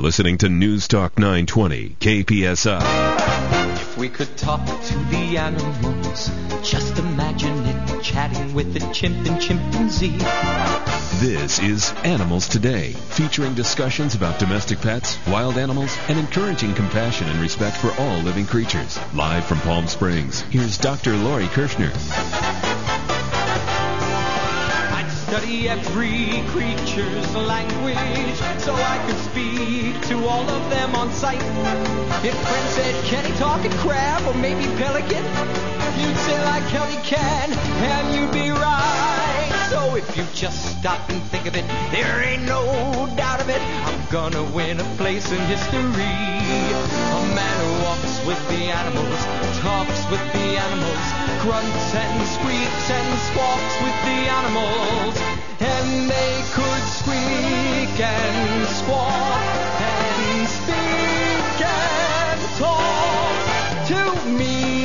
listening to News Talk 920, KPSI. If we could talk to the animals, just imagine it, chatting with a chimp and chimpanzee. This is Animals Today, featuring discussions about domestic pets, wild animals, and encouraging compassion and respect for all living creatures. Live from Palm Springs, here's Dr. Lori Kirshner. Study every creature's language so I could speak to all of them on sight. If friends said, can he talk a crab or maybe pelican? You'd say like hell he can, and you'd be right. So if you just stop and think of it, there ain't no doubt of it, I'm gonna win a place in history. A man who walks with the animals, talks with the animals, grunts and squeaks and squawks with the animals. And they could squeak and squawk and speak and talk to me.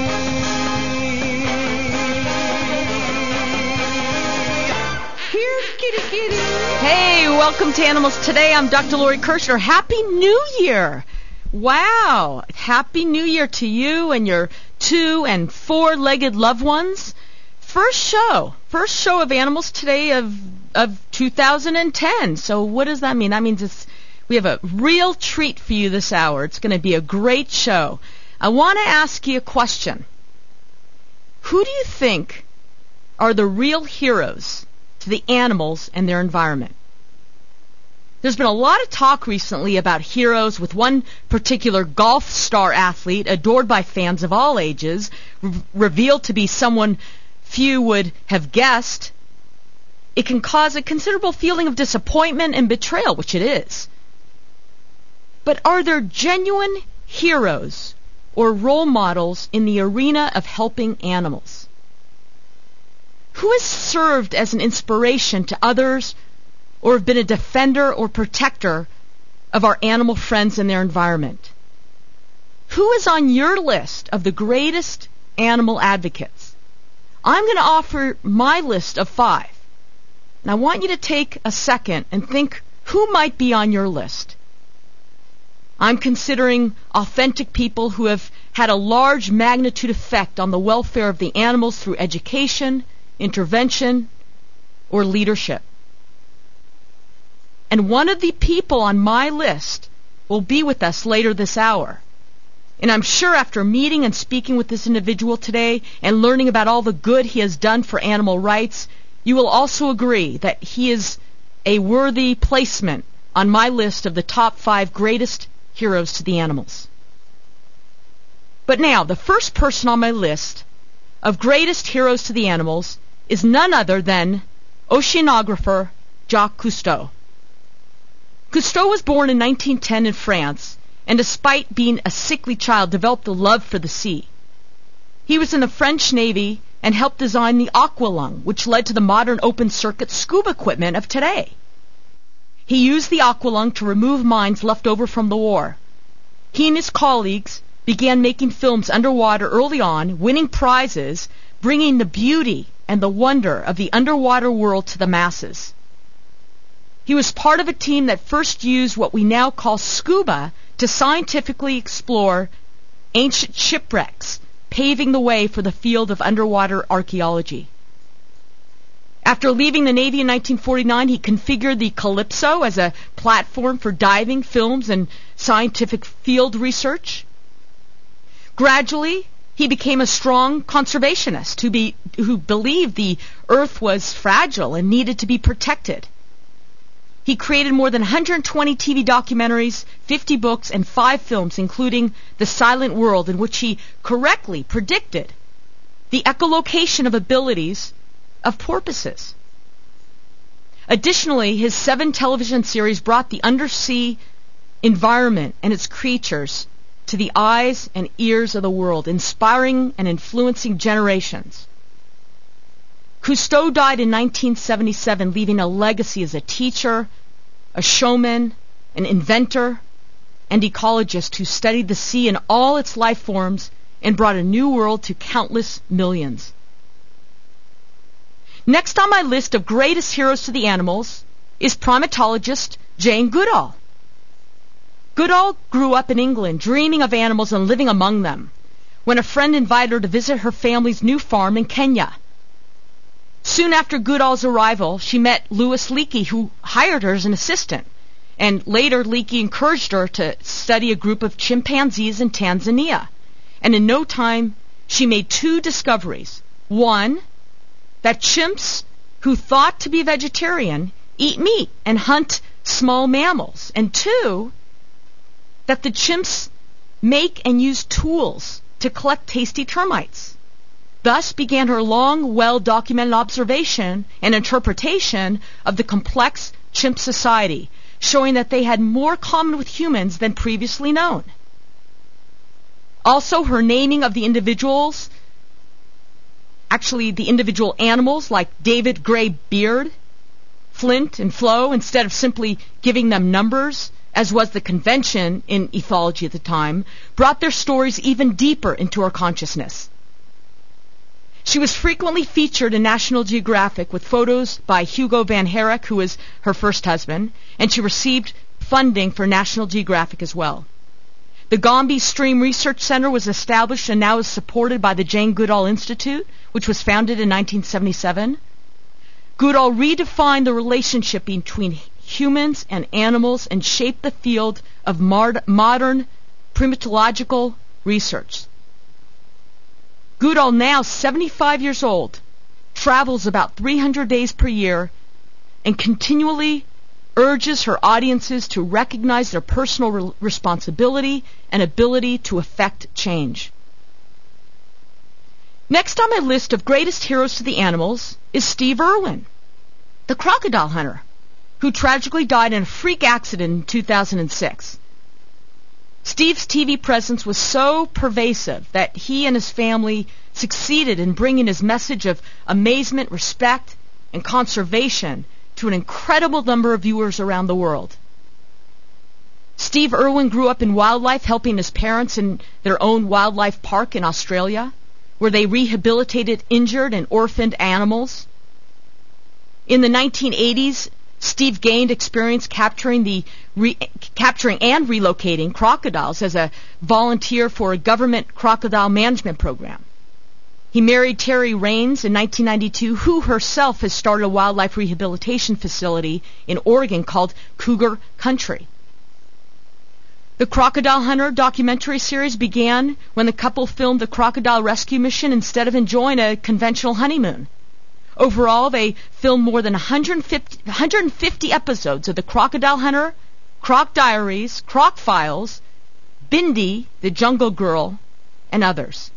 Here, kitty, kitty. Hey, welcome to Animals Today. I'm Dr. Lori Kirshner. Happy New Year. Wow. Happy New Year to you and your 2- and 4-legged loved ones. First show of Animals Today of 2010. So what does that mean? That means we have a real treat for you this hour. It's going to be a great show. I want to ask you a question. Who do you think are the real heroes to the animals and their environment? There's been a lot of talk recently about heroes, with one particular golf star athlete adored by fans of all ages, revealed to be someone few would have guessed. It can cause a considerable feeling of disappointment and betrayal, which it is. But are there genuine heroes or role models in the arena of helping animals? Who has served as an inspiration to others or have been a defender or protector of our animal friends and their environment? Who is on your list of the greatest animal advocates? I'm going to offer my list of 5. And I want you to take a second and think who might be on your list. I'm considering authentic people who have had a large magnitude effect on the welfare of the animals through education, intervention, or leadership. And one of the people on my list will be with us later this hour. And I'm sure after meeting and speaking with this individual today and learning about all the good he has done for animal rights, you will also agree that he is a worthy placement on my list of the top 5 greatest heroes to the animals. But now, the first person on my list of greatest heroes to the animals is none other than oceanographer Jacques Cousteau. Cousteau was born in 1910 in France, and despite being a sickly child, developed a love for the sea. He was in the French Navy and helped design the Aqualung, which led to the modern open-circuit scuba equipment of today. He used the Aqualung to remove mines left over from the war. He and his colleagues began making films underwater early on, winning prizes, bringing the beauty and the wonder of the underwater world to the masses. He was part of a team that first used what we now call scuba to scientifically explore ancient shipwrecks, paving the way for the field of underwater archaeology. After leaving the Navy in 1949, he configured the Calypso as a platform for diving, films, and scientific field research. Gradually, he became a strong conservationist who believed the Earth was fragile and needed to be protected. He created more than 120 TV documentaries, 50 books, and 5 films, including The Silent World, in which he correctly predicted the echolocation of abilities of porpoises. Additionally, his 7 television series brought the undersea environment and its creatures to the eyes and ears of the world, inspiring and influencing generations. Cousteau died in 1977, leaving a legacy as a teacher, a showman, an inventor, and ecologist who studied the sea and all its life forms and brought a new world to countless millions. Next on my list of greatest heroes to the animals is primatologist Jane Goodall. Goodall grew up in England, dreaming of animals and living among them, when a friend invited her to visit her family's new farm in Kenya. Soon after Goodall's arrival, she met Louis Leakey, who hired her as an assistant. And later, Leakey encouraged her to study a group of chimpanzees in Tanzania. And in no time, she made two discoveries. One, that chimps who thought to be vegetarian eat meat and hunt small mammals. And two, that the chimps make and use tools to collect tasty termites. Thus began her long, well-documented observation and interpretation of the complex chimp society, showing that they had more common with humans than previously known. Also, her naming of the individual animals like David Gray Beard, Flint, and Flo, instead of simply giving them numbers, as was the convention in ethology at the time, brought their stories even deeper into our consciousness. She was frequently featured in National Geographic with photos by Hugo Van Herrick, who was her first husband, and she received funding for National Geographic as well. The Gombe Stream Research Center was established and now is supported by the Jane Goodall Institute, which was founded in 1977. Goodall redefined the relationship between humans and animals and shaped the field of modern primatological research. Goodall, now 75 years old, travels about 300 days per year and continually urges her audiences to recognize their personal responsibility and ability to affect change. Next on my list of greatest heroes to the animals is Steve Irwin, the crocodile hunter, who tragically died in a freak accident in 2006. Steve's TV presence was so pervasive that he and his family succeeded in bringing his message of amazement, respect, and conservation to an incredible number of viewers around the world. Steve Irwin grew up in wildlife, helping his parents in their own wildlife park in Australia, where they rehabilitated injured and orphaned animals. In the 1980s, Steve gained experience capturing and relocating crocodiles as a volunteer for a government crocodile management program. He married Terry Raines in 1992, who herself has started a wildlife rehabilitation facility in Oregon called Cougar Country. The Crocodile Hunter documentary series began when the couple filmed the crocodile rescue mission instead of enjoying a conventional honeymoon. Overall, they filmed more than 150 episodes of The Crocodile Hunter, Croc Diaries, Croc Files, Bindi, The Jungle Girl, and others.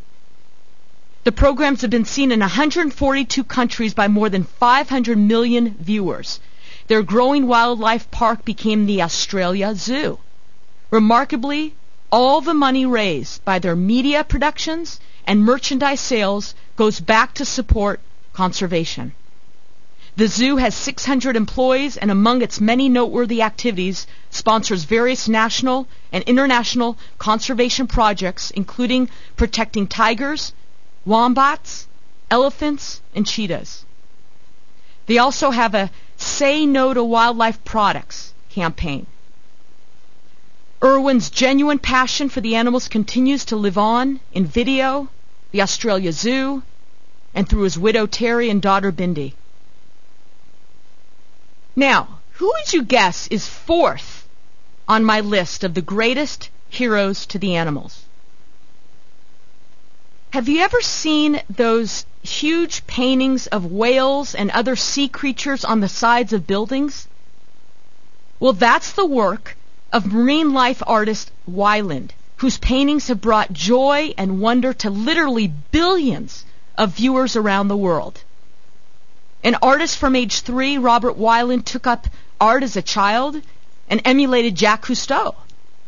The programs have been seen in 142 countries by more than 500 million viewers. Their growing wildlife park became the Australia Zoo. Remarkably, all the money raised by their media productions and merchandise sales goes back to support conservation. The zoo has 600 employees, and among its many noteworthy activities, sponsors various national and international conservation projects, including protecting tigers, wombats, elephants, and cheetahs. They also have a Say No to Wildlife Products campaign. Irwin's genuine passion for the animals continues to live on in video, the Australia Zoo, and through his widow Terry and daughter Bindi. Now, who would you guess is fourth on my list of the greatest heroes to the animals? Have you ever seen those huge paintings of whales and other sea creatures on the sides of buildings? Well, that's the work of marine life artist Wyland, whose paintings have brought joy and wonder to literally billions of viewers around the world. An artist from age 3, Robert Wyland, took up art as a child and emulated Jacques Cousteau.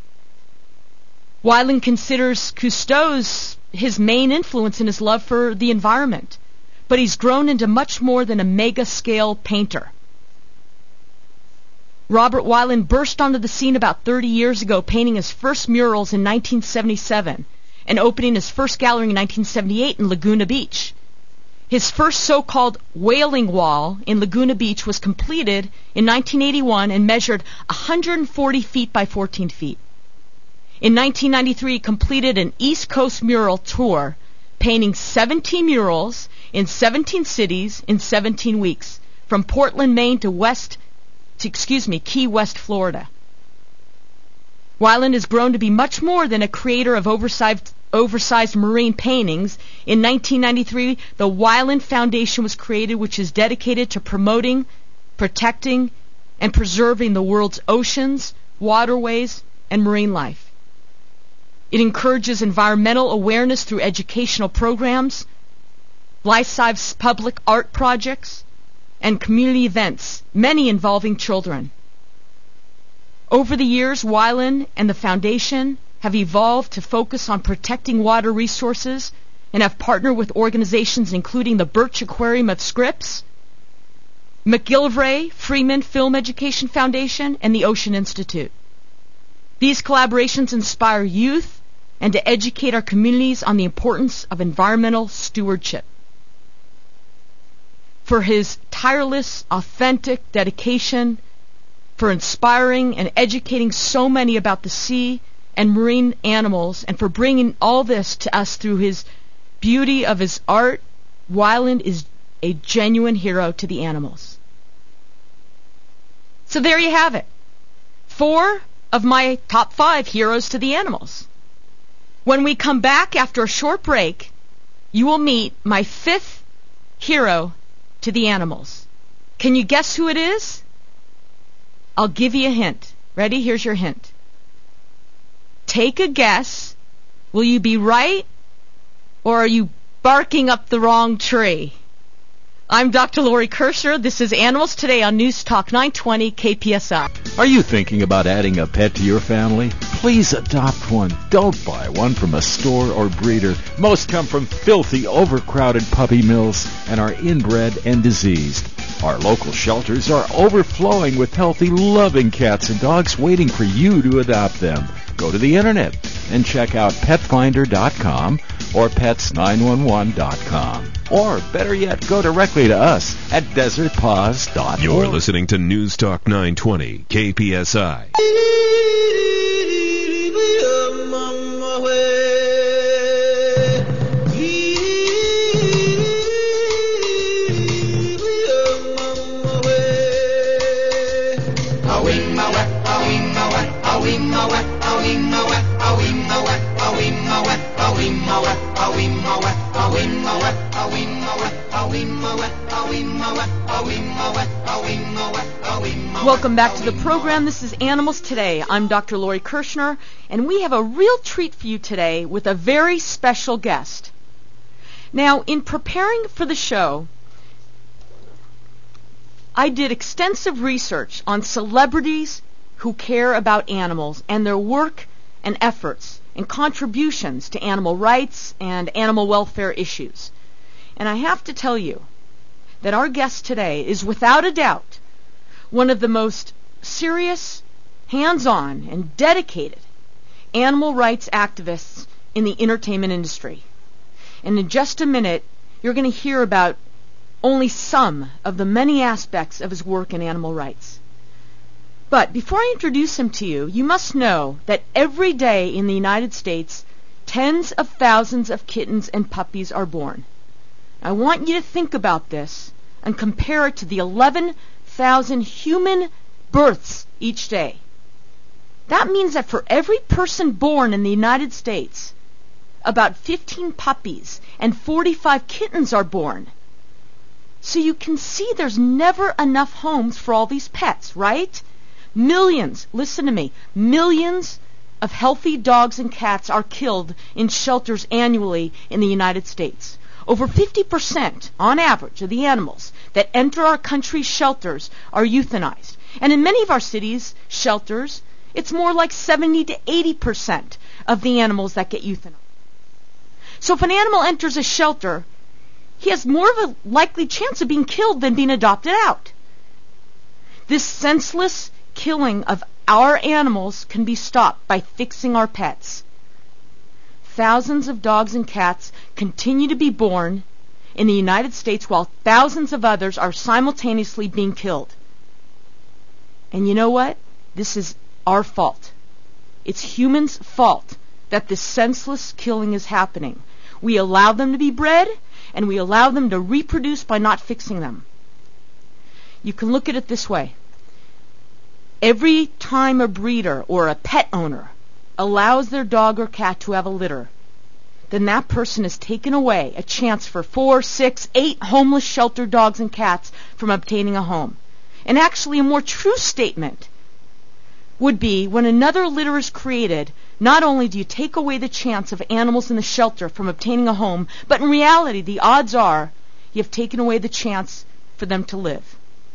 Wyland considers Cousteau his main influence in his love for the environment, but he's grown into much more than a mega-scale painter. Robert Wyland burst onto the scene about 30 years ago, painting his first murals in 1977 and opening his first gallery in 1978 in Laguna Beach. His first so-called whaling wall in Laguna Beach was completed in 1981 and measured 140 feet by 14 feet. In 1993, he completed an East Coast mural tour, painting 17 murals in 17 cities in 17 weeks, from Portland, Maine to Key West, Florida. Weiland has grown to be much more than a creator of oversized marine paintings. In 1993, the Weiland Foundation was created, which is dedicated to promoting, protecting, and preserving the world's oceans, waterways, and marine life. It encourages environmental awareness through educational programs, life-size public art projects, and community events, many involving children. Over the years, Weiland and the Foundation have evolved to focus on protecting water resources and have partnered with organizations including the Birch Aquarium of Scripps, McGillivray Freeman Film Education Foundation, and the Ocean Institute. These collaborations inspire youth and to educate our communities on the importance of environmental stewardship. For his tireless, authentic dedication, for inspiring and educating so many about the sea and marine animals, and for bringing all this to us through his beauty of his art, Weiland is a genuine hero to the animals. So there you have it. 4 of my top 5 heroes to the animals. When we come back after a short break, you will meet my 5th hero to the animals. Can you guess who it is? I'll give you a hint. Ready? Here's your hint. Take a guess. Will you be right, or are you barking up the wrong tree? I'm Dr. Lori Kirshner. This is Animals Today on News Talk 920 KPSI. Are you thinking about adding a pet to your family? Please adopt one. Don't buy one from a store or breeder. Most come from filthy, overcrowded puppy mills and are inbred and diseased. Our local shelters are overflowing with healthy, loving cats and dogs waiting for you to adopt them. Go to the internet and check out petfinder.com or pets911.com. Or, better yet, go directly to us at desertpaws.org. You're listening to News Talk 920, KPSI. Welcome back to the program. This is Animals Today. I'm Dr. Lori Kirshner, and we have a real treat for you today with a very special guest. Now, in preparing for the show, I did extensive research on celebrities who care about animals and their work and efforts and contributions to animal rights and animal welfare issues. And I have to tell you that our guest today is without a doubt one of the most serious, hands-on, and dedicated animal rights activists in the entertainment industry. And in just a minute, you're going to hear about only some of the many aspects of his work in animal rights. But before I introduce him to you, you must know that every day in the United States, tens of thousands of kittens and puppies are born. I want you to think about this and compare it to the 11,000 human births each day. That means that for every person born in the United States, about 15 puppies and 45 kittens are born. So you can see there's never enough homes for all these pets, right? Millions, listen to me, millions of healthy dogs and cats are killed in shelters annually in the United States. Over 50% on average of the animals that enter our country's shelters are euthanized. And in many of our cities' shelters, it's more like 70 to 80% of the animals that get euthanized. So if an animal enters a shelter, he has more of a likely chance of being killed than being adopted out. This senseless killing of our animals can be stopped by fixing our pets. Thousands of dogs and cats continue to be born, in the United States while thousands of others are simultaneously being killed. And you know what? This is our fault. It's humans' fault that this senseless killing is happening. We allow them to be bred, and we allow them to reproduce by not fixing them. You can look at it this way. Every time a breeder or a pet owner allows their dog or cat to have a litter, then that person has taken away a chance for 4, 6, 8 homeless sheltered dogs and cats from obtaining a home. And actually, a more true statement would be when another litter is created, not only do you take away the chance of animals in the shelter from obtaining a home, but in reality, the odds are you have taken away the chance for them to live.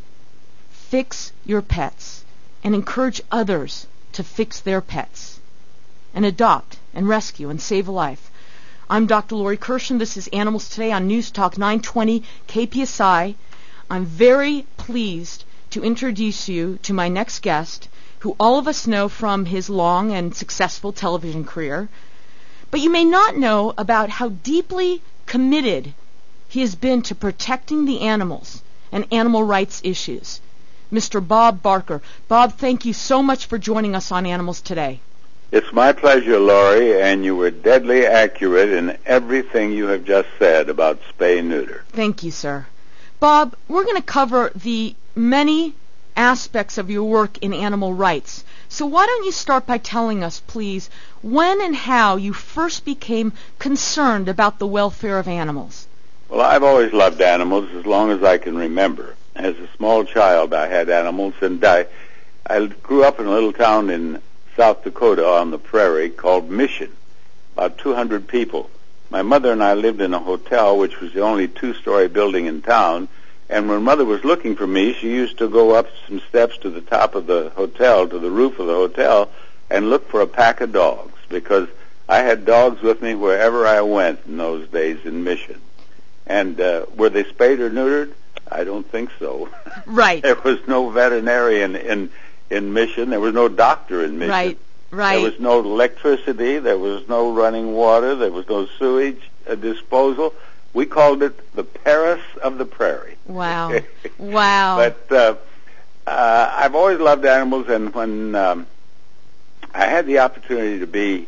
Fix your pets and encourage others to fix their pets and adopt and rescue and save a life. I'm Dr. Lori Kirshner. This is Animals Today on News Talk 920 KPSI. I'm very pleased to introduce you to my next guest, who all of us know from his long and successful television career. But you may not know about how deeply committed he has been to protecting the animals and animal rights issues. Mr. Bob Barker. Bob, thank you so much for joining us on Animals Today. It's my pleasure, Laurie, and you were deadly accurate in everything you have just said about spay-neuter. Thank you, sir. Bob, we're going to cover the many aspects of your work in animal rights. So why don't you start by telling us, please, when and how you first became concerned about the welfare of animals? Well, I've always loved animals as long as I can remember. As a small child, I had animals, and I grew up in a little town in South Dakota on the prairie called Mission, about 200 people. My mother and I lived in a hotel, which was the only 2-story building in town, and when Mother was looking for me, she used to go up some steps to the top of the hotel, to the roof of the hotel, and look for a pack of dogs, because I had dogs with me wherever I went in those days in Mission. And were they spayed or neutered? I don't think so. Right. There was no veterinarian in Mission. There was no doctor in Mission. Right. There was no electricity. There was no running water. There was no sewage disposal. We called it the Paris of the prairie. Wow. Wow. But I've always loved animals, and when I had the opportunity to be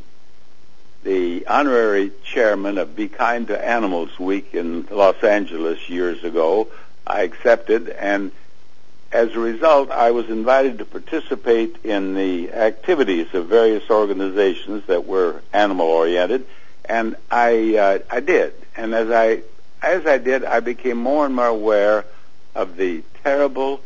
the honorary chairman of Be Kind to Animals Week in Los Angeles years ago, I accepted, and as a result, I was invited to participate in the activities of various organizations that were animal-oriented, and I did. And as I did, I became more and more aware of the terrible,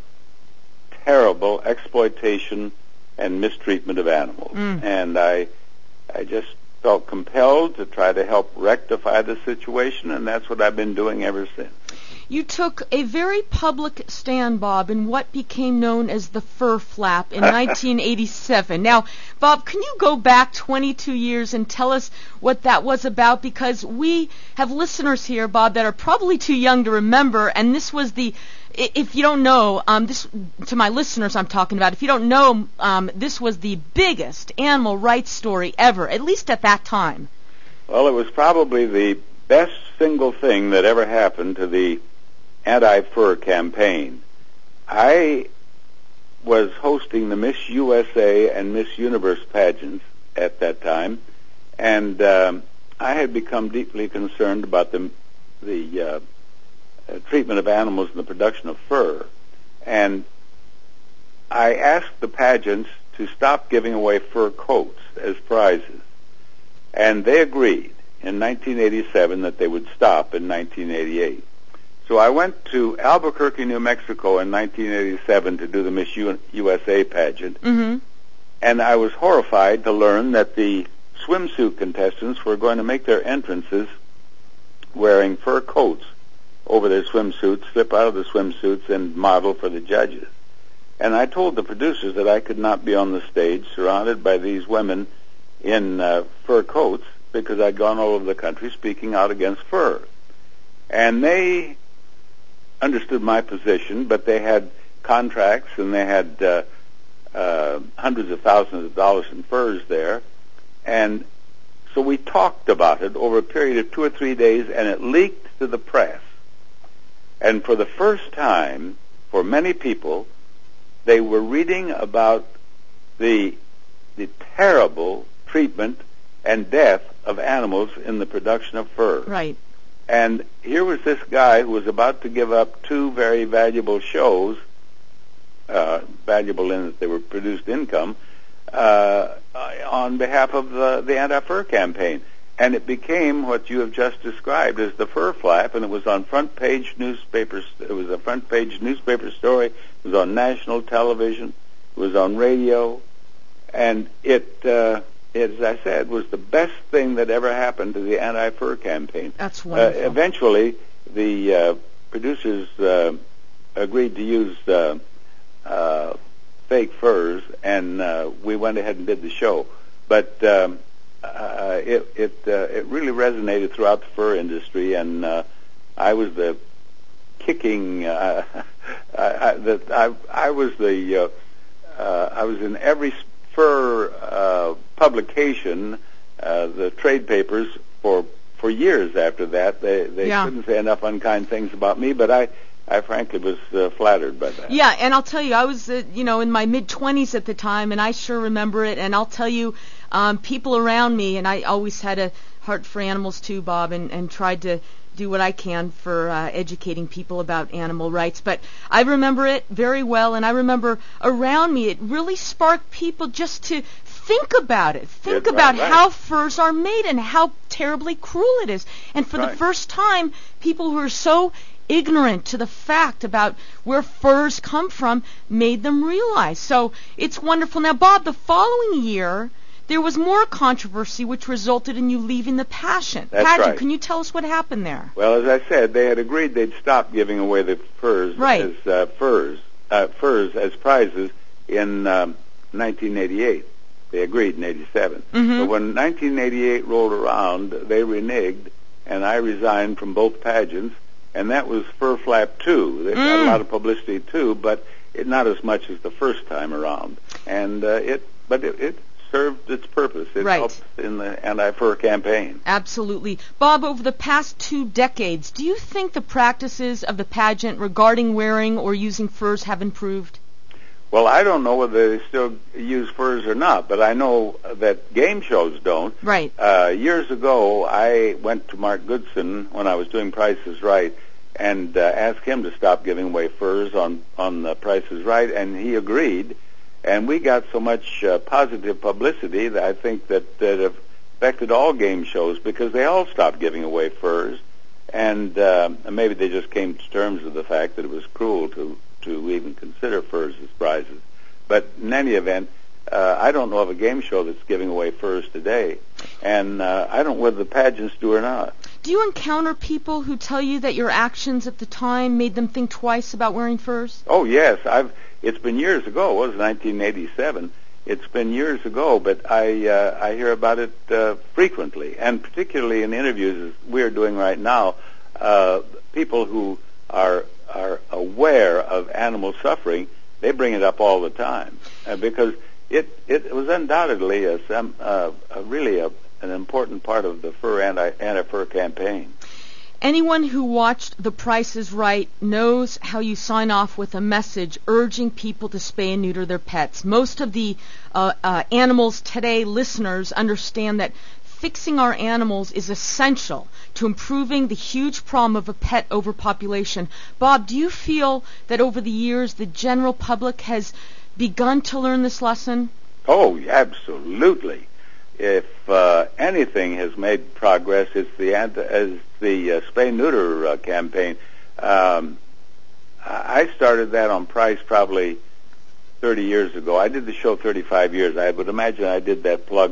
terrible exploitation and mistreatment of animals. And I just felt compelled to try to help rectify the situation, and that's what I've been doing ever since. You took a very public stand, Bob, in what became known as the fur flap in 1987. Now, Bob, can you go back 22 years and tell us what that was about? Because we have listeners here, Bob, that are probably too young to remember, and this was the, if you don't know, this to my listeners I'm talking about, if you don't know, this was the biggest animal rights story ever, at least at that time. Well, it was probably the best single thing that ever happened to the anti-fur campaign. I was hosting the Miss USA and Miss Universe pageants at that time, and I had become deeply concerned about the treatment of animals and the production of fur. And I asked the pageants to stop giving away fur coats as prizes. And they agreed in 1987 that they would stop in 1988. So I went to Albuquerque, New Mexico in 1987 to do the Miss USA pageant, and I was horrified to learn that the swimsuit contestants were going to make their entrances wearing fur coats over their swimsuits, slip out of the swimsuits, and model for the judges. And I told the producers that I could not be on the stage surrounded by these women in fur coats because I'd gone all over the country speaking out against fur. And they understood my position, but they had contracts and they had hundreds of thousands of dollars in furs there. And so we talked about it over a period of 2 or 3 days, and it leaked to the press And for the first time, for many people, they were reading about the terrible treatment and death of animals in the production of fur. Right. And here was this guy who was about to give up two very valuable shows, valuable in that they were produced income, on behalf of the anti-fur campaign. And it became what you have just described as the fur flap, and it was on front-page newspapers. It was a front-page newspaper story. It was on national television. It was on radio. And it, as I said, was the best thing that ever happened to the anti-fur campaign. That's wonderful. Eventually, the producers agreed to use fake furs, and we went ahead and did the show. But it really resonated throughout the fur industry, and I was the kicking. I was in every fur publication, the trade papers for years after that. They couldn't say enough unkind things about me, but I frankly was flattered by that. Yeah, and I'll tell you, I was in my mid-20s at the time, and I sure remember it. And I'll tell you, people around me, and I always had a heart for animals too, Bob, and tried to do what I can for educating people about animal rights. But I remember it very well, and I remember around me it really sparked people just to think about it. Think about how furs are made and how terribly cruel it is. And for the first time, people who are so ignorant to the fact about where furs come from made them realize. So it's wonderful. Now, Bob, the following year, there was more controversy which resulted in you leaving the pageant. Right. Can you tell us what happened there? Well, as I said, they had agreed they'd stop giving away the furs as furs as prizes in 1988. They agreed in 87. Mm-hmm. But when 1988 rolled around, they reneged, and I resigned from both pageants, and that was Fur Flap 2. They got a lot of publicity too, but not as much as the first time around. And it served its purpose. It helped in the anti-fur campaign. Absolutely. Bob, over the past 2 decades, do you think the practices of the pageant regarding wearing or using furs have improved? Well, I don't know whether they still use furs or not, but I know that game shows don't. Right. Years ago, I went to Mark Goodson when I was doing Price is Right and asked him to stop giving away furs on the Price is Right, and he agreed. And we got so much positive publicity that I think that affected all game shows because they all stopped giving away furs, and maybe they just came to terms with the fact that it was cruel to even consider furs as prizes. But in any event, I don't know of a game show that's giving away furs today, and I don't know whether the pageants do or not. Do you encounter people who tell you that your actions at the time made them think twice about wearing furs? Oh, yes. It's been years ago. It was 1987. It's been years ago, but I hear about it frequently, and particularly in interviews as we're doing right now. People who are aware of animal suffering, they bring it up all the time because it was undoubtedly really an important part of the anti-fur campaign. Anyone who watched The Price is Right knows how you sign off with a message urging people to spay and neuter their pets. Most of the Animals Today listeners understand that fixing our animals is essential to improving the huge problem of a pet overpopulation. Bob, do you feel that over the years the general public has begun to learn this lesson? Oh, absolutely. If anything has made progress, it's the spay-neuter campaign. I started that on Price probably 30 years ago. I did the show 35 years. I would imagine I did that plug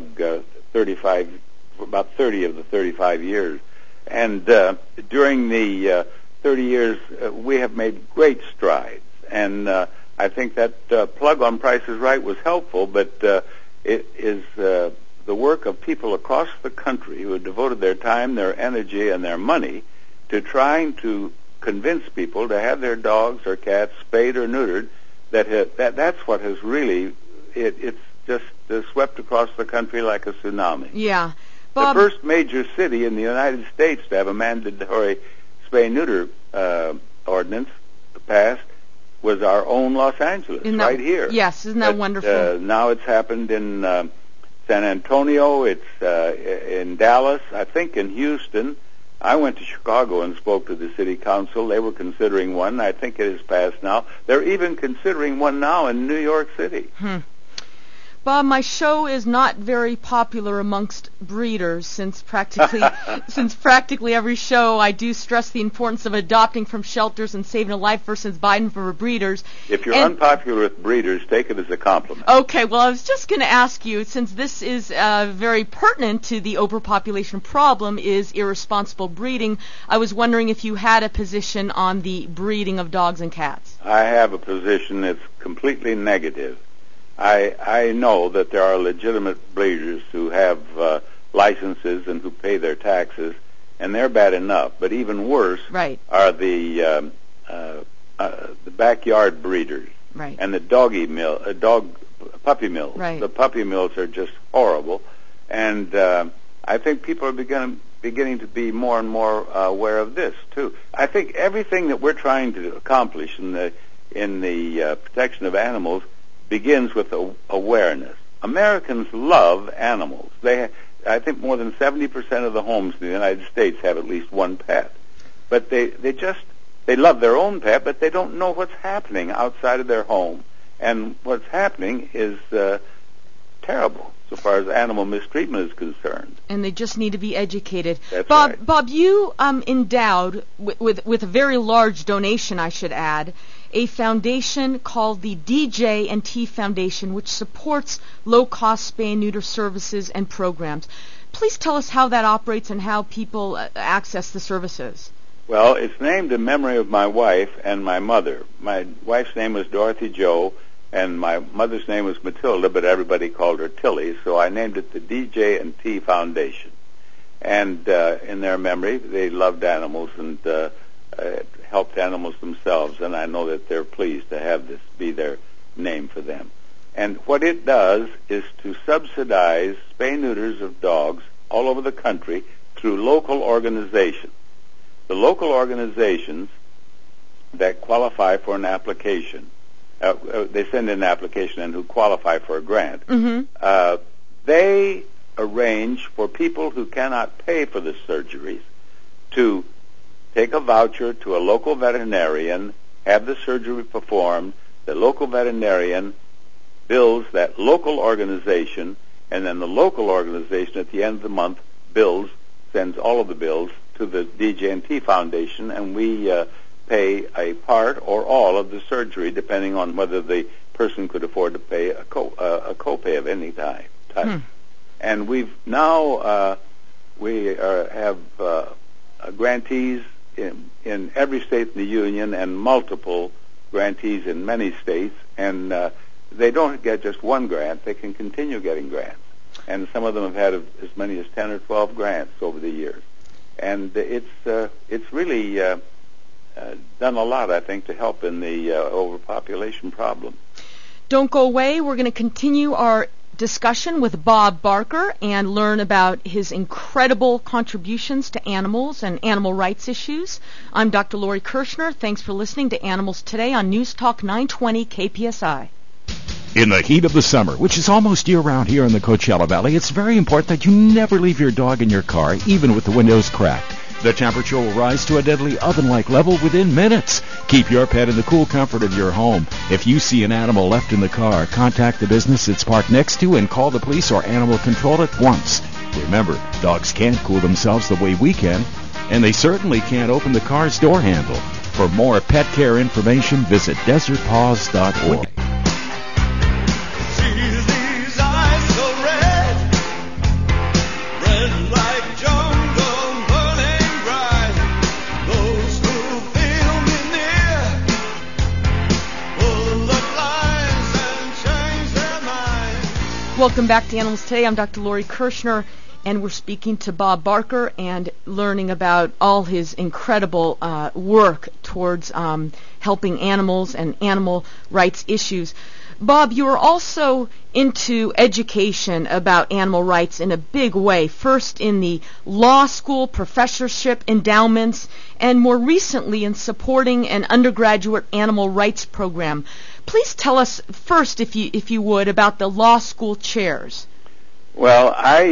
about 30 of the 35 years. And during the 30 years, we have made great strides. And I think that plug on Price is Right was helpful, but it is the work of people across the country who have devoted their time, their energy, and their money to trying to convince people to have their dogs or cats spayed or neutered. That's what has really it's just swept across the country like a tsunami. Yeah, Bob, the first major city in the United States to have a mandatory spay-neuter ordinance passed was our own Los Angeles, right here. Yes, isn't that wonderful? Now it's happened in San Antonio. It's in Dallas. I think in Houston. I went to Chicago and spoke to the city council. They were considering one. I think it is passed now. They're even considering one now in New York City. Bob, my show is not very popular amongst breeders since practically every show I do stress the importance of adopting from shelters and saving a life versus buying from breeders. If you're unpopular with breeders, take it as a compliment. Okay, well, I was just going to ask you, since this is very pertinent to the overpopulation problem, is irresponsible breeding, I was wondering if you had a position on the breeding of dogs and cats. I have a position that's completely negative. I know that there are legitimate breeders who have licenses and who pay their taxes, and they're bad enough. But even worse are the backyard breeders and the puppy mills. The puppy mills are just horrible, and I think people are beginning to be more and more aware of this too. I think everything that we're trying to accomplish in the protection of animals begins with awareness. Americans love animals. I think more than 70% of the homes in the United States have at least one pet. But they love their own pet, but they don't know what's happening outside of their home. And what's happening is terrible so far as animal mistreatment is concerned. And they just need to be educated. That's Bob, right. Bob, you endowed with a very large donation, I should add, a foundation called the DJ&T Foundation, which supports low-cost spay and neuter services and programs. Please tell us how that operates and how people access the services. Well, it's named in memory of my wife and my mother. My wife's name was Dorothy Jo, and my mother's name was Matilda, but everybody called her Tilly, so I named it the DJ&T Foundation. And in their memory, they loved animals and helped animals themselves, and I know that they're pleased to have this be their name for them. And what it does is to subsidize spay-neuters of dogs all over the country through local organizations. The local organizations that qualify for an application, they send in an application and who qualify for a grant, they arrange for people who cannot pay for the surgeries to take a voucher to a local veterinarian, have the surgery performed. The local veterinarian bills that local organization, and then the local organization at the end of the month sends all of the bills to the DJ&T Foundation, and we pay a part or all of the surgery, depending on whether the person could afford to pay a copay of any type. And we've now have grantees in every state in the union and multiple grantees in many states, and they don't get just one grant. They can continue getting grants. And some of them have had as many as 10 or 12 grants over the years. And it's really done a lot, I think, to help in the overpopulation problem. Don't go away. We're going to continue our discussion with Bob Barker and learn about his incredible contributions to animals and animal rights issues. I'm Dr. Lori Kirshner. Thanks for listening to Animals Today on News Talk 920 KPSI. In the heat of the summer, which is almost year-round here in the Coachella Valley, it's very important that you never leave your dog in your car, even with the windows cracked. The temperature will rise to a deadly oven-like level within minutes. Keep your pet in the cool comfort of your home. If you see an animal left in the car, contact the business it's parked next to and call the police or animal control at once. Remember, dogs can't cool themselves the way we can, and they certainly can't open the car's door handle. For more pet care information, visit desertpaws.org. Welcome back to Animals Today. I'm Dr. Lori Kirshner, and we're speaking to Bob Barker and learning about all his incredible work towards helping animals and animal rights issues. Bob, you are also into education about animal rights in a big way, first in the law school professorship endowments, and more recently in supporting an undergraduate animal rights program. Please tell us first, if you would, about the law school chairs. Well,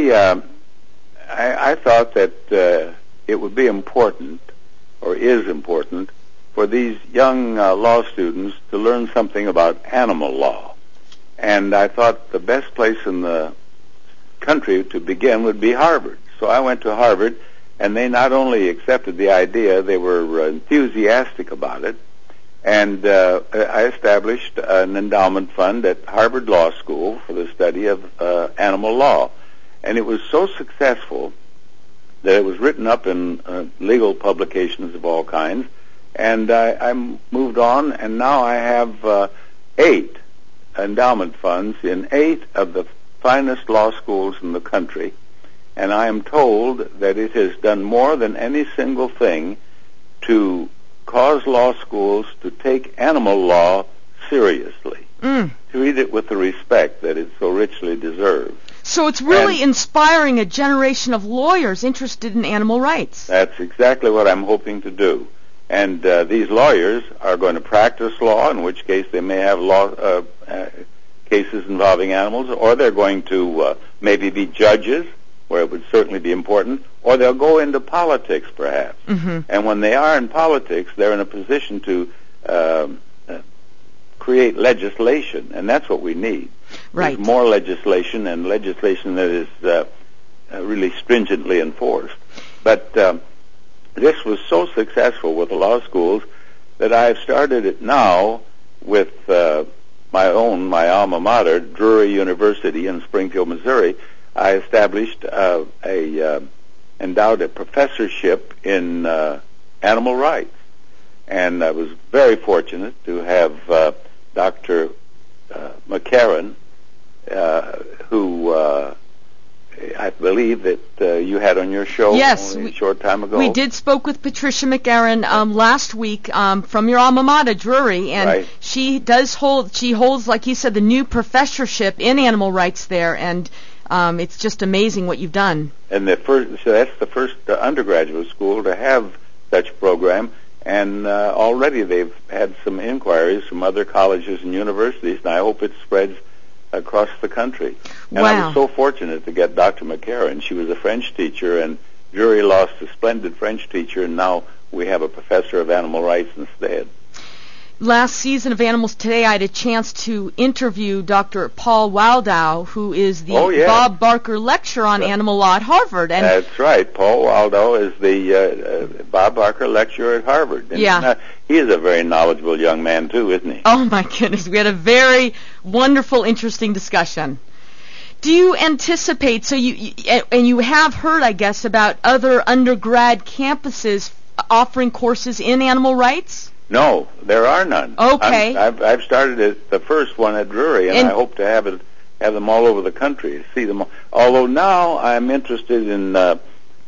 I thought that it would be important, or is important, for these young law students to learn something about animal law. And I thought the best place in the country to begin would be Harvard. So I went to Harvard, and they not only accepted the idea, they were enthusiastic about it. And I established an endowment fund at Harvard Law School for the study of animal law. And it was so successful that it was written up in legal publications of all kinds. And I moved on, and now I have 8 endowment funds in 8 of the finest law schools in the country. And I am told that it has done more than any single thing to cause law schools to take animal law seriously, to treat it with the respect that it so richly deserves. So it's really inspiring a generation of lawyers interested in animal rights. That's exactly what I'm hoping to do. And these lawyers are going to practice law, in which case they may have law cases involving animals, or they're going to maybe be judges, where it would certainly be important, or they'll go into politics, perhaps. Mm-hmm. And when they are in politics, they're in a position to create legislation, and that's what we need. Right. There's more legislation, and legislation that is really stringently enforced. But this was so successful with the law schools that I've started it now with my alma mater, Drury University in Springfield, Missouri. I established endowed a professorship in animal rights. And I was very fortunate to have Dr. McCarran, who I believe that you had on your show only a short time ago. We did spoke with Patricia McCarran last week from your alma mater, Drury, and right. she holds, like you said, the new professorship in animal rights there, and it's just amazing what you've done. And so that's the first undergraduate school to have such a program, and already they've had some inquiries from other colleges and universities, and I hope it spreads across the country. And wow. I was so fortunate to get Dr. McCarran. She was a French teacher, and Drury lost a splendid French teacher, and now we have a professor of animal rights instead. Last season of Animals Today, I had a chance to interview Dr. Paul Waldow, who is the Bob Barker Lecturer on Animal Law at Harvard. And that's right. Paul Waldow is the Bob Barker Lecturer at Harvard. And he is a very knowledgeable young man, too, isn't he? Oh, my goodness. We had a very wonderful, interesting discussion. Do you anticipate, so you have heard, I guess, about other undergrad campuses offering courses in animal rights? No, there are none. Okay. I've started the first one at Drury, and I hope to have them all over the country, see them all. Although now I'm interested in, it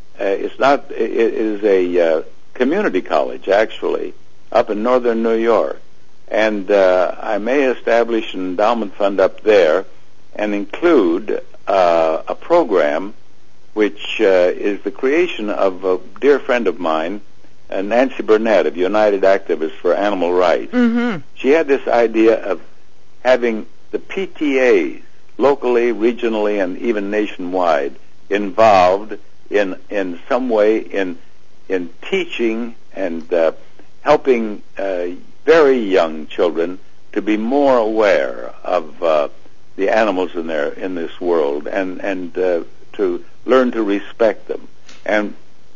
is a community college, actually, up in northern New York. And I may establish an endowment fund up there and include a program which is the creation of a dear friend of mine, Nancy Burnett of United Activists for Animal Rights. Mm-hmm. She had this idea of having the PTAs, locally, regionally, and even nationwide, involved in some way in teaching and helping very young children to be more aware of the animals in this world and to learn to respect them. And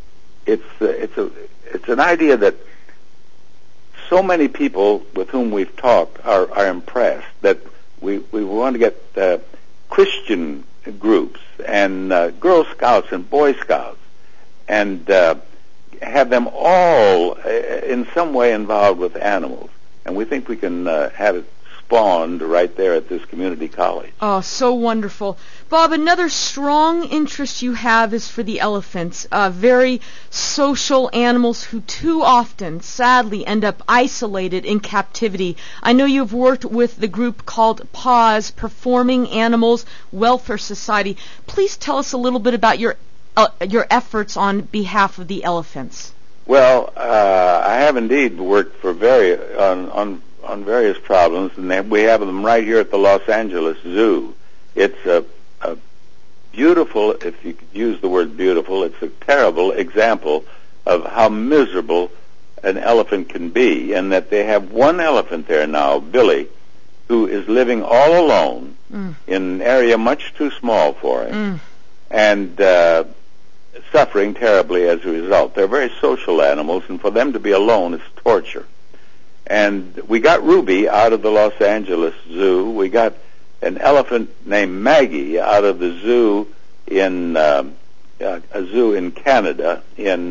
it's an idea that so many people with whom we've talked are impressed that we want to get Christian groups and Girl Scouts and Boy Scouts and have them all in some way involved with animals. And we think we can have it spawned right there at this community college. Oh, so wonderful. Bob, another strong interest you have is for the elephants, very social animals who too often, sadly, end up isolated in captivity. I know you've worked with the group called PAWS, Performing Animals Welfare Society. Please tell us a little bit about your efforts on behalf of the elephants. Well, I have indeed worked for on various problems, and we have them right here at the Los Angeles Zoo. It's a beautiful, if you could use the word beautiful, it's a terrible example of how miserable an elephant can be, and that they have one elephant there now, Billy, who is living all alone in an area much too small for him, and suffering terribly as a result. They're very social animals, and for them to be alone is torture. And we got Ruby out of the Los Angeles Zoo. We got an elephant named Maggie out of the zoo in a zoo in Canada.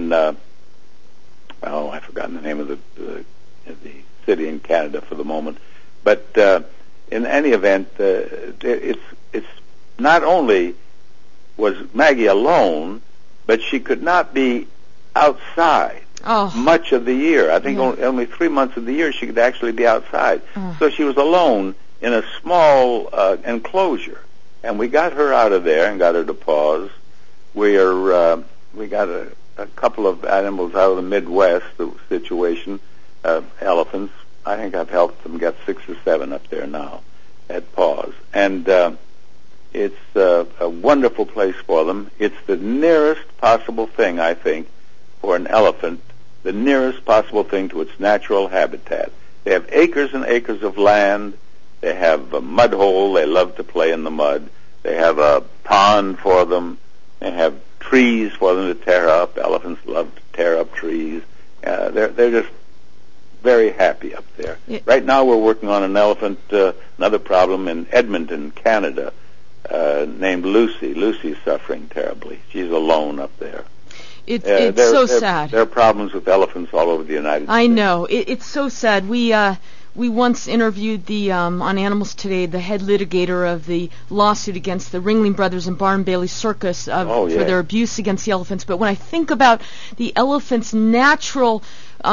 I've forgotten the name of the city in Canada for the moment. But in any event, it's not only was Maggie alone, but she could not be outside much of the year. I think only 3 months of the year she could actually be outside. So she was alone in a small enclosure. And we got her out of there and got her to PAWS. We got a couple of animals out of the Midwest, the situation, elephants. I think I've helped them get 6 or 7 up there now at PAWS. And it's a wonderful place for them. It's the nearest possible thing, I think, for an elephant, the nearest possible thing to its natural habitat. They have acres and acres of land. They have a mud hole. They love to play in the mud. They have a pond for them. They have trees for them to tear up. Elephants love to tear up trees. They're just very happy up there. Yeah. Right now we're working on an elephant, another problem in Edmonton, Canada, named Lucy. Lucy's suffering terribly. She's alone up there. It's so sad. There are problems with elephants all over the United States. I know. It's so sad. We once interviewed on Animals Today the head litigator of the lawsuit against the Ringling Brothers and Barnum Bailey Circus for their abuse against the elephants. But when I think about the elephants' natural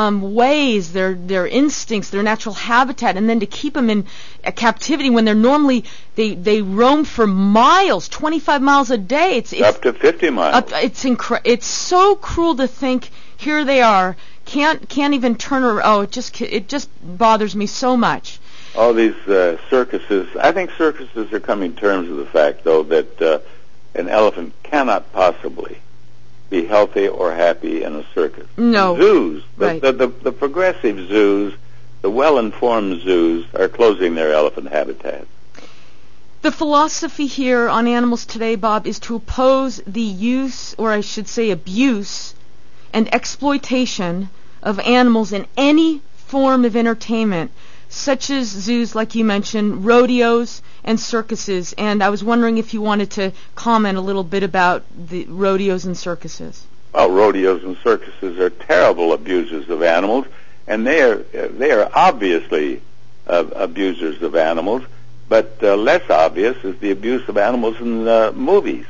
ways, their instincts, their natural habitat, and then to keep them in captivity when they're normally they roam for miles, 25 miles a day. It's up to 50 miles. It's so cruel to think here they are. Can't even turn around. It just bothers me so much. All these circuses. I think circuses are coming to terms with the fact, though, that an elephant cannot possibly be healthy or happy in a circus. No. Zoos, right. the progressive zoos, the well-informed zoos are closing their elephant habitats. The philosophy here on Animals Today, Bob, is to oppose the use, or I should say abuse, and exploitation of animals in any form of entertainment, such as zoos, like you mentioned, rodeos, and circuses. And I was wondering if you wanted to comment a little bit about the rodeos and circuses. Well, rodeos and circuses are terrible abusers of animals, and they are obviously abusers of animals, but less obvious is the abuse of animals in movies.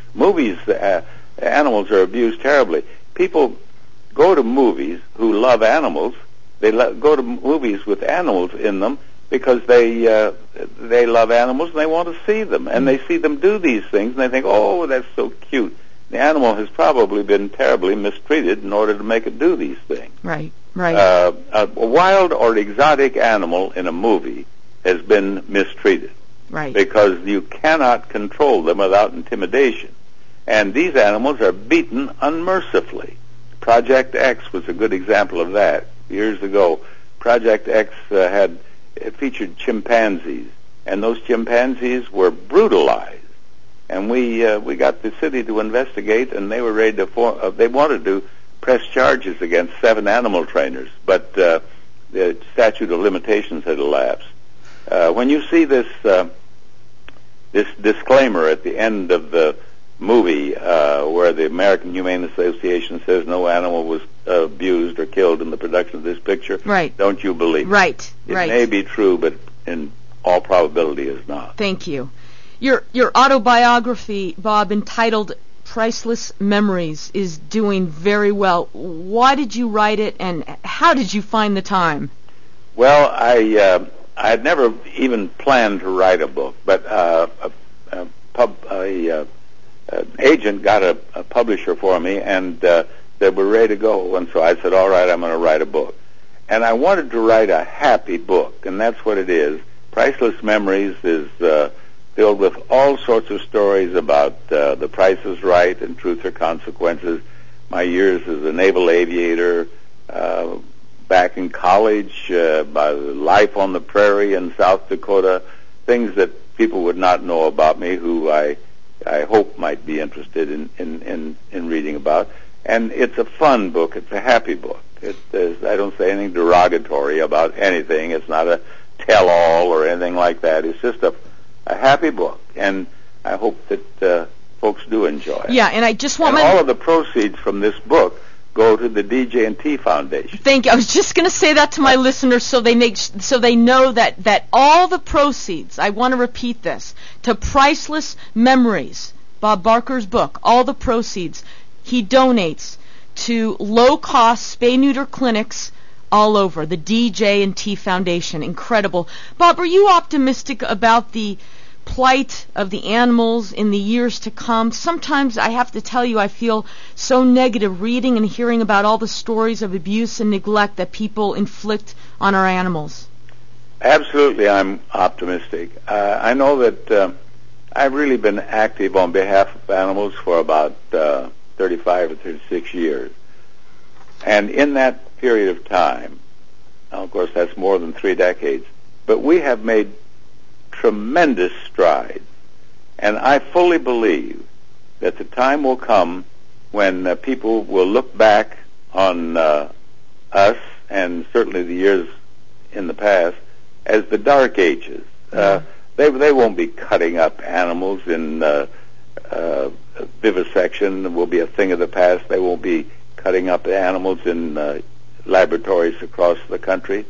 Animals are abused terribly. People go to movies who love animals. They go to movies with animals in them because they love animals and they want to see them. And they see them do these things and they think, oh, that's so cute. The animal has probably been terribly mistreated in order to make it do these things. Right. A wild or exotic animal in a movie has been mistreated. Right. Because you cannot control them without intimidation. And these animals are beaten unmercifully. Project X was a good example of that. Years ago, Project X featured chimpanzees, and those chimpanzees were brutalized. And we got the city to investigate, and they were ready to they wanted to press charges against 7 animal trainers, but the statute of limitations had elapsed. When you see this disclaimer at the end of the movie where the American Humane Association says no animal was abused or killed in the production of this picture, right. Don't you believe it? Right. It may be true, but in all probability is not. Thank you. Your autobiography, Bob, entitled Priceless Memories, is doing very well. Why did you write it, and how did you find the time? Well, I had never even planned to write a book, but an agent got a publisher for me, and they were ready to go. And so I said, all right, I'm going to write a book. And I wanted to write a happy book, and that's what it is. Priceless Memories is filled with all sorts of stories about The Price is Right and Truth or Consequences, my years as a naval aviator, back in college, by life on the prairie in South Dakota, things that people would not know about me who I hope might be interested in reading about. And it's a fun book. It's a happy book. I don't say anything derogatory about anything. It's not a tell-all or anything like that. It's just a happy book, and I hope that folks do enjoy it. Yeah, and I just want all of the proceeds from this book go to the DJ&T Foundation. Thank you. I was just going to say that to my listeners so they know that all the proceeds, I want to repeat this, to Priceless Memories, Bob Barker's book, all the proceeds he donates to low-cost spay-neuter clinics all over, the DJ&T Foundation. Incredible. Bob, are you optimistic about the plight of the animals in the years to come? Sometimes I have to tell you I feel so negative reading and hearing about all the stories of abuse and neglect that people inflict on our animals. Absolutely, I'm optimistic. I know that I've really been active on behalf of animals for about 35 or 36 years. And in that period of time, now of course that's more than 3 decades, but we have made tremendous strides. And I fully believe that the time will come when people will look back on us, and certainly the years in the past, as the Dark Ages. They won't be cutting up animals in vivisection. Will be a thing of the past. They won't be cutting up animals in laboratories across the country.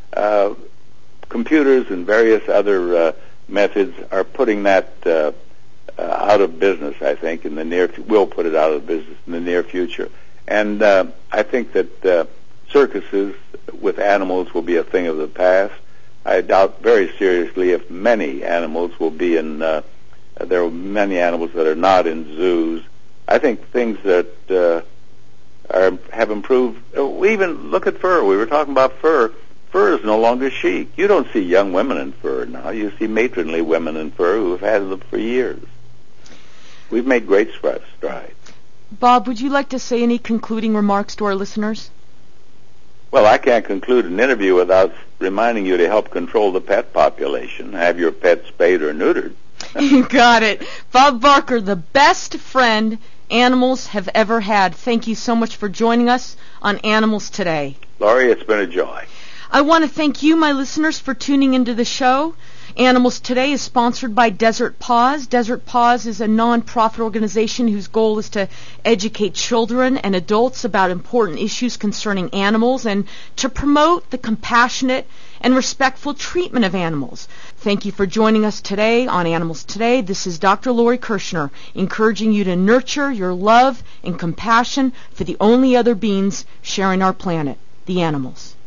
Computers and various other methods are putting that out of business, I think, will put it out of business in the near future. And I think that circuses with animals will be a thing of the past. I doubt very seriously if many animals will be in, there are many animals that are not in zoos. I think things that have improved. Even look at fur. We were talking about fur. Fur is no longer chic. You don't see young women in fur now. You see matronly women in fur who have had them for years. We've made great strides. Bob, would you like to say any concluding remarks to our listeners? Well, I can't conclude an interview without reminding you to help control the pet population. Have your pet spayed or neutered. You got it. Bob Barker, the best friend animals have ever had. Thank you so much for joining us on Animals Today. Laurie, it's been a joy. I want to thank you, my listeners, for tuning into the show. Animals Today is sponsored by Desert Paws. Desert Paws is a non-profit organization whose goal is to educate children and adults about important issues concerning animals and to promote the compassionate and respectful treatment of animals. Thank you for joining us today on Animals Today. This is Dr. Laurie Kirshner, encouraging you to nurture your love and compassion for the only other beings sharing our planet, the animals.